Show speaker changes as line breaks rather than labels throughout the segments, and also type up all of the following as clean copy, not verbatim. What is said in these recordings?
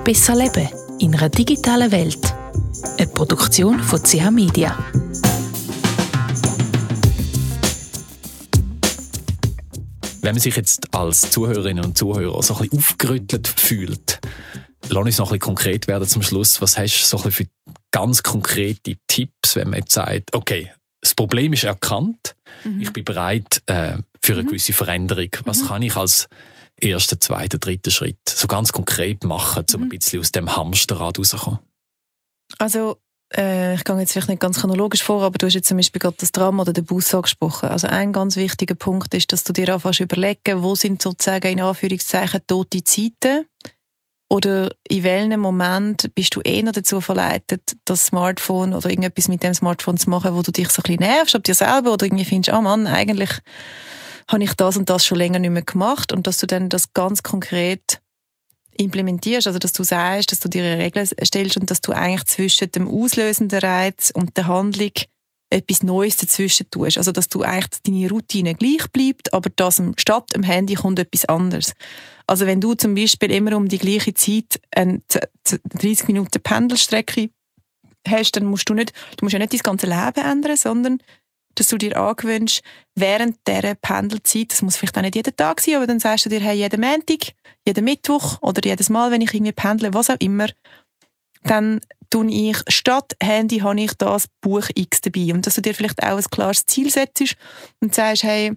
Besser leben in einer digitalen Welt. Eine Produktion von CH Media.
Wenn man sich jetzt als Zuhörerinnen und Zuhörer so ein bisschen aufgerüttelt fühlt, lass uns noch ein bisschen konkret werden zum Schluss. Was hast du so ein bisschen für ganz konkrete Tipps, wenn man jetzt sagt, okay, das Problem ist erkannt, ich bin bereit für eine gewisse Veränderung. Was kann ich als ersten, zweiten, dritten Schritt so ganz konkret machen, um ein bisschen aus dem Hamsterrad rauszukommen?
Also, ich gehe jetzt vielleicht nicht ganz chronologisch vor, aber du hast jetzt zum Beispiel gerade das Tram oder den Bus angesprochen. Also ein ganz wichtiger Punkt ist, dass du dir anfängst überlegen, wo sind sozusagen in Anführungszeichen tote Zeiten oder in welchem Moment bist du eher dazu verleitet, das Smartphone oder irgendetwas mit dem Smartphone zu machen, wo du dich so ein bisschen nervst ab dir selber oder irgendwie findest, ah Mann, eigentlich habe ich das und das schon länger nicht mehr gemacht, und dass du dann das ganz konkret implementierst, also dass du sagst, dass du dir eine Regel stellst und dass du eigentlich zwischen dem auslösenden Reiz und der Handlung etwas Neues dazwischen tust. Also dass du eigentlich deine Routine gleich bleibt, aber dass statt dem Handy kommt etwas anderes. Also wenn du zum Beispiel immer um die gleiche Zeit eine 30 Minuten Pendelstrecke hast, dann musst du ja nicht dein ganze Leben ändern, sondern dass du dir angewöhnst, während dieser Pendelzeit, das muss vielleicht auch nicht jeden Tag sein, aber dann sagst du dir, hey, jeden Montag, jeden Mittwoch oder jedes Mal, wenn ich irgendwie pendle, was auch immer, dann tue ich, statt Handy habe ich das Buch X dabei. Und dass du dir vielleicht auch ein klares Ziel setzt und sagst, hey,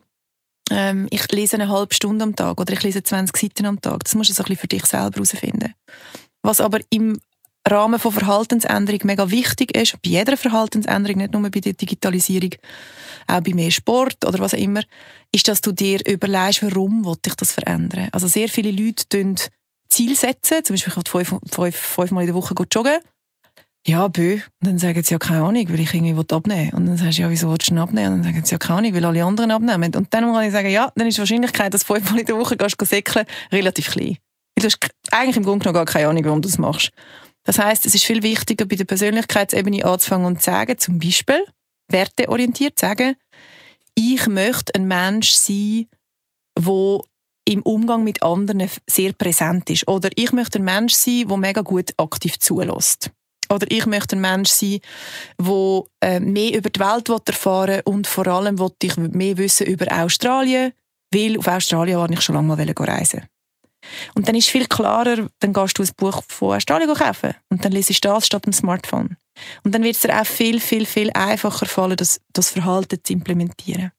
ich lese eine halbe Stunde am Tag oder ich lese 20 Seiten am Tag. Das musst du so ein bisschen für dich selber herausfinden. Was aber im Rahmen von Verhaltensänderung mega wichtig ist, bei jeder Verhaltensänderung, nicht nur bei der Digitalisierung, auch bei mehr Sport oder was auch immer, ist, dass du dir überlegst, warum will ich das verändern. Also sehr viele Leute setzen Ziele setzen, zum Beispiel ich will fünfmal in der Woche joggen. Ja, und dann sagen sie, ja, keine Ahnung, weil ich irgendwie abnehmen will. Und dann sagst du, ja, wieso willst du denn abnehmen? Und dann sagen sie, ja, keine Ahnung, weil alle anderen abnehmen. Und dann kann ich sagen, ja, dann ist die Wahrscheinlichkeit, dass du fünfmal in der Woche säckeln, relativ klein. Weil du hast eigentlich im Grunde genommen gar keine Ahnung, warum du das machst. Das heisst, es ist viel wichtiger, bei der Persönlichkeitsebene anzufangen und zu sagen, zum Beispiel, werteorientiert zu sagen, ich möchte ein Mensch sein, der im Umgang mit anderen sehr präsent ist. Oder ich möchte ein Mensch sein, der mega gut aktiv zulässt. Oder ich möchte ein Mensch sein, der mehr über die Welt erfahren will und vor allem will ich mehr wissen über Australien, weil auf Australien wollte ich schon lange mal reisen. Und dann ist es viel klarer, dann gehst du ein Buch von Australien kaufen und dann liest du das statt dem Smartphone. Und dann wird es dir auch viel, viel, viel einfacher fallen, das Verhalten zu implementieren.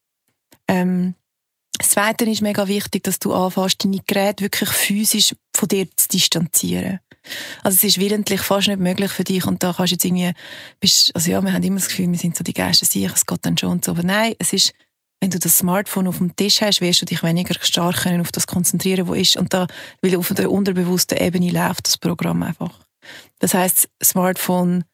Das Zweite ist mega wichtig, dass du anfängst, deine Geräte wirklich physisch von dir zu distanzieren. Also es ist willentlich fast nicht möglich für dich und da kannst du jetzt irgendwie, wir haben immer das Gefühl, wir sind so die Geister sicher, es geht dann schon und so, aber nein, es ist, wenn du das Smartphone auf dem Tisch hast, wirst du dich weniger stark können auf das konzentrieren, wo ist. Und da, weil auf der unterbewussten Ebene läuft das Programm einfach. Das heisst, Smartphone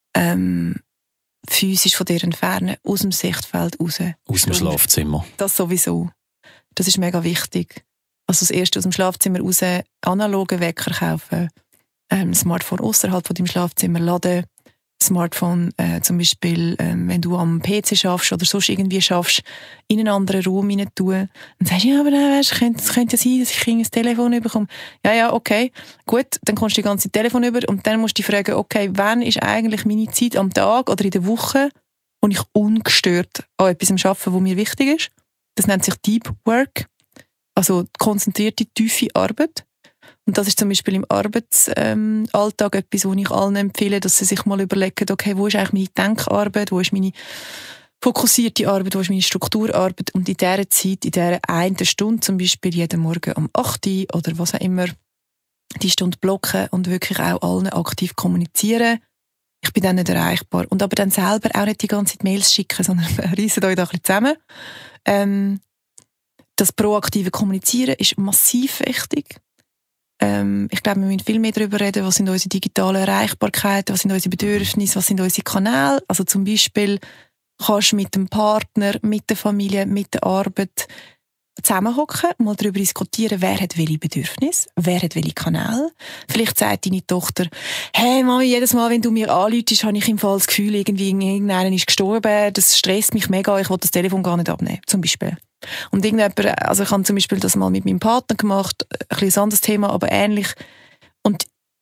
physisch von dir entfernen, aus dem Sichtfeld raus.
Aus dem Schlafzimmer.
Das sowieso. Das ist mega wichtig. Also das erste aus dem Schlafzimmer raus, analoge Wecker kaufen, Smartphone außerhalb von deinem Schlafzimmer laden, Smartphone zum Beispiel, wenn du am PC schaffst oder sonst irgendwie schaffst, in einen anderen Raum rein tun. Dann sagst du, ja, aber es könnte ja sein, dass ich ein Telefon bekomme. Ja, okay, gut, dann kommst du die ganze Telefon über und dann musst du dich fragen, okay, wann ist eigentlich meine Zeit am Tag oder in der Woche, wo ich ungestört an etwas arbeite, was mir wichtig ist. Das nennt sich Deep Work, also konzentrierte, tiefe Arbeit. Und das ist zum Beispiel im Arbeitsalltag etwas, wo ich allen empfehle, dass sie sich mal überlegen, okay, wo ist eigentlich meine Denkarbeit, wo ist meine fokussierte Arbeit, wo ist meine Strukturarbeit, und in dieser Zeit, in dieser einen Stunde zum Beispiel jeden Morgen um 8 Uhr oder was auch immer, die Stunde blocken und wirklich auch allen aktiv kommunizieren. Ich bin dann nicht erreichbar. Und aber dann selber auch nicht die ganze Zeit Mails schicken, sondern reissen euch da ein bisschen zusammen. Das proaktive Kommunizieren ist massiv wichtig. Ich glaube, wir müssen viel mehr darüber reden, was sind unsere digitalen Erreichbarkeiten, was sind unsere Bedürfnisse, was sind unsere Kanäle. Also zum Beispiel kannst du mit dem Partner, mit der Familie, mit der Arbeit zusammenhocken, mal darüber diskutieren, wer hat welche Bedürfnisse, wer hat welche Kanäle. Vielleicht sagt deine Tochter, hey Mami, jedes Mal, wenn du mir anrufst, habe ich im Fall das Gefühl, irgendwie irgendeiner ist gestorben, das stresst mich mega, ich will das Telefon gar nicht abnehmen, zum Beispiel. Und irgendjemand, also ich habe zum Beispiel das mal mit meinem Partner gemacht, ein bisschen ein anderes Thema, aber ähnlich. Und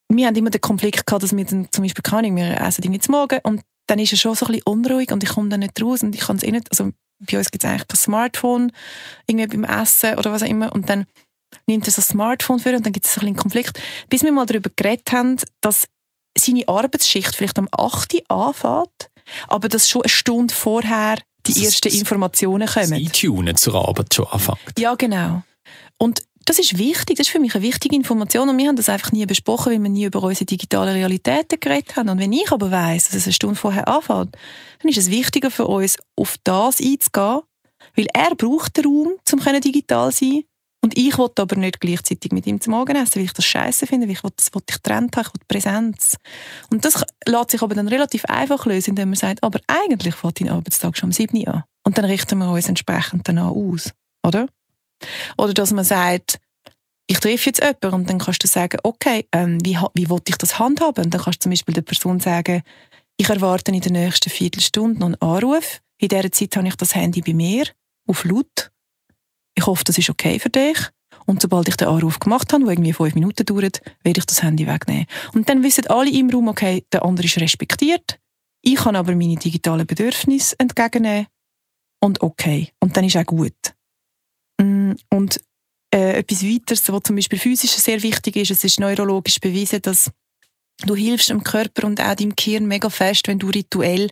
wir haben immer den Konflikt gehabt, dass wir dann zum Beispiel wir essen irgendwie zum Morgen und dann ist er schon so ein bisschen unruhig und ich komme dann nicht raus und ich kann es nicht, also bei uns gibt es eigentlich kein Smartphone irgendwie beim Essen oder was auch immer und dann nimmt er so ein Smartphone für und dann gibt es so ein bisschen einen Konflikt, bis wir mal darüber geredet haben, dass seine Arbeitsschicht vielleicht am 8. Uhr anfängt, aber dass schon eine Stunde vorher die ersten Informationen kommen.
Das Eintunen zur Arbeit schon anfängt.
Ja, genau. Und das ist wichtig, das ist für mich eine wichtige Information und wir haben das einfach nie besprochen, weil wir nie über unsere digitalen Realitäten geredet haben. Und wenn ich aber weiss, dass es eine Stunde vorher anfängt, dann ist es wichtiger für uns, auf das einzugehen, weil er braucht den Raum, um digital zu sein. Und ich will aber nicht gleichzeitig mit ihm zum Morgen essen, weil ich das scheiße finde, weil ich will getrennt haben, ich will Präsenz. Und das lässt sich aber dann relativ einfach lösen, indem man sagt, aber eigentlich fängt dein Arbeitstag schon um 7 Uhr an. Und dann richten wir uns entsprechend danach aus, oder? Oder dass man sagt, ich treffe jetzt jemanden und dann kannst du sagen, okay, wie will ich das handhaben? Und dann kannst du zum Beispiel der Person sagen, ich erwarte in der nächsten Viertelstunde noch einen Anruf. In dieser Zeit habe ich das Handy bei mir auf laut. Ich hoffe, das ist okay für dich. Und sobald ich den Anruf gemacht habe, der irgendwie 5 Minuten dauert, werde ich das Handy wegnehmen. Und dann wissen alle im Raum, okay, der andere ist respektiert. Ich kann aber meine digitalen Bedürfnisse entgegennehmen. Und okay. Und dann ist auch gut. Und etwas weiteres, was zum Beispiel physisch sehr wichtig ist, es ist neurologisch bewiesen, dass du hilfst dem Körper und auch deinem Gehirn mega fest, wenn du rituell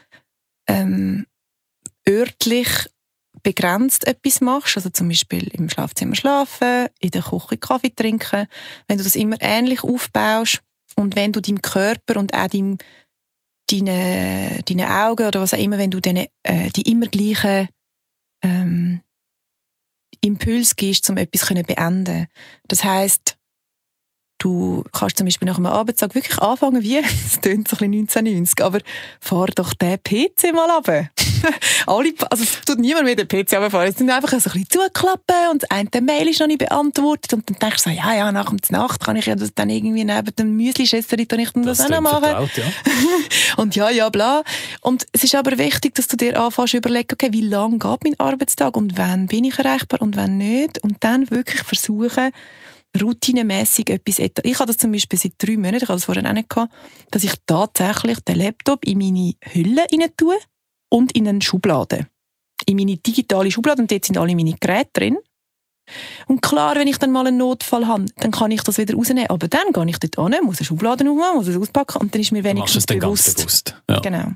örtlich begrenzt etwas machst, also zum Beispiel im Schlafzimmer schlafen, in der Küche Kaffee trinken, wenn du das immer ähnlich aufbaust und wenn du deinem Körper und auch deinen Augen oder was auch immer, wenn du die immer gleichen Impuls gibst, um etwas zu beenden. Das heisst, du kannst zum Beispiel nach einem Arbeitstag wirklich anfangen, wie, es klingt so ein bisschen 1990, aber fahr doch den PC mal runter. Also es tut niemand mehr den PC runterfahren. Es sind einfach so ein bisschen zuklappen und das eine Mail ist noch nicht beantwortet und dann denkst du so, ja, nach der Nacht kann ich ja das dann irgendwie neben dem Müsli-Schesserli das auch noch machen.
Vertraut, ja.
Und ja, bla. Und es ist aber wichtig, dass du dir anfängst zu überlegen, okay, wie lang geht mein Arbeitstag und wann bin ich erreichbar und wann nicht und dann wirklich versuchen, routinemässig etwas. Ich habe das zum Beispiel seit 3 Monaten, ich habe das vorher auch nicht gehabt, dass ich tatsächlich den Laptop in meine Hülle rein tue und in eine Schublade. In meine digitale Schublade und dort sind alle meine Geräte drin. Und klar, wenn ich dann mal einen Notfall habe, dann kann ich das wieder rausnehmen. Aber dann gehe ich dort hin, muss eine Schublade aufmachen, muss es auspacken und dann ist mir wenigstens bewusst.
Ganz bewusst. Ja.
Genau.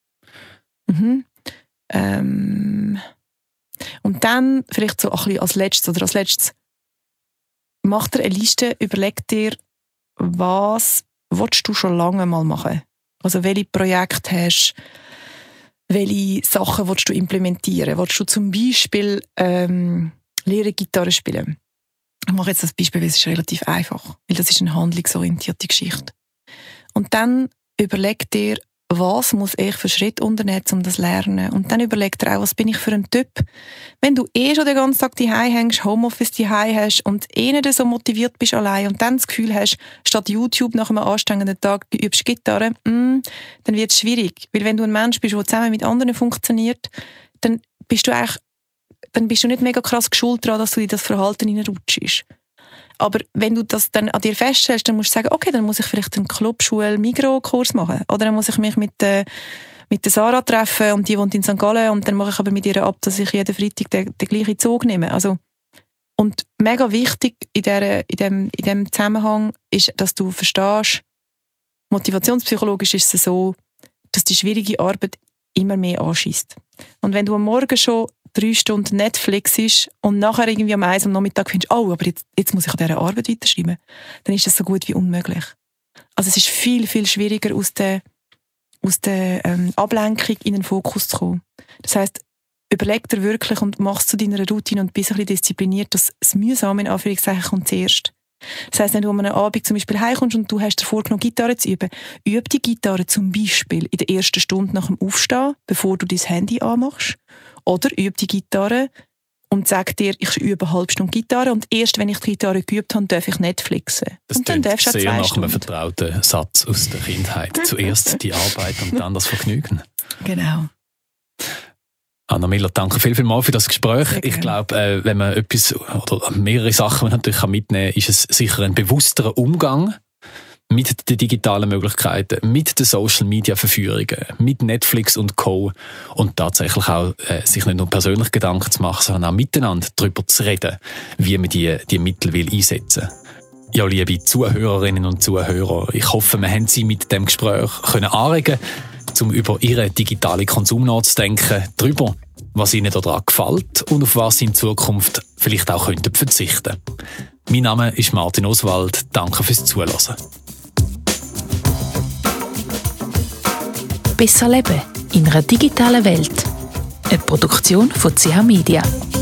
Und dann vielleicht so ein bisschen als letztes mach dir eine Liste, überleg dir, was willst du schon lange mal machen? Also welche Projekte hast du, welche Sachen willst du implementieren? Willst du zum Beispiel lernen, Gitarre spielen? Ich mache jetzt das Beispiel, weil es ist relativ einfach, weil das ist eine handlungsorientierte Geschichte. Und dann überleg dir, was muss ich für Schritte unternehmen, um das zu lernen? Und dann überleg dir auch, was bin ich für ein Typ? Wenn du schon den ganzen Tag daheim hängst, Homeoffice daheim hast und nicht so motiviert bist allein und dann das Gefühl hast, statt YouTube nach einem anstrengenden Tag übst Gitarre, dann wird es schwierig. Weil wenn du ein Mensch bist, der zusammen mit anderen funktioniert, dann bist du nicht mega krass geschult daran, dass du in das Verhalten hineinrutschst. Aber wenn du das dann an dir feststellst, dann musst du sagen, okay, dann muss ich vielleicht einen Clubschule-Migros-Kurs machen. Oder dann muss ich mich mit der Sarah treffen und die wohnt in St. Gallen und dann mache ich aber mit ihr ab, dass ich jeden Freitag den gleichen Zug nehme. Also, und mega wichtig in dem Zusammenhang ist, dass du verstehst, motivationspsychologisch ist es so, dass die schwierige Arbeit immer mehr anschießt. Und wenn du am Morgen schon 3 Stunden Netflix ist und nachher irgendwie am 1 am Nachmittag findest, aber jetzt muss ich an dieser Arbeit weiterschreiben, dann ist das so gut wie unmöglich. Also es ist viel, viel schwieriger, aus der Ablenkung in den Fokus zu kommen. Das heisst, überleg dir wirklich und mach es zu deiner Routine und bist ein bisschen diszipliniert, dass das Mühsame in Anführungszeichen kommt zuerst. Das heisst, wenn du an einem Abend zum Beispiel heimkommst und du hast dir vorgenommen, Gitarre zu üben, üb die Gitarre zum Beispiel in der ersten Stunde nach dem Aufstehen, bevor du dein Handy anmachst. Oder üb die Gitarre und sag dir, ich übe eine halbe Stunde Gitarre und erst wenn ich die Gitarre geübt habe, darf ich Netflixen.
Das
und dann darfst du
sehr
2
nach
Stunden.
einem vertrauten Satz aus der Kindheit. Zuerst die Arbeit und dann das Vergnügen.
Genau.
Anna Miller, danke vielmals für das Gespräch. Ich glaube, wenn man etwas oder mehrere Sachen natürlich mitnehmen kann, ist es sicher ein bewussterer Umgang mit den digitalen Möglichkeiten, mit den Social-Media-Verführungen, mit Netflix und Co. Und tatsächlich auch sich nicht nur persönlich Gedanken zu machen, sondern auch miteinander darüber zu reden, wie man die Mittel einsetzen will. Ja, liebe Zuhörerinnen und Zuhörer, ich hoffe, wir haben Sie mit dem Gespräch anregen können, um über Ihren digitalen Konsum nachzudenken, darüber, was Ihnen daran gefällt und auf was Sie in Zukunft vielleicht auch verzichten könnten. Mein Name ist Martin Oswald. Danke fürs Zuhören.
Besser leben in einer digitalen Welt. Eine Produktion von CH Media.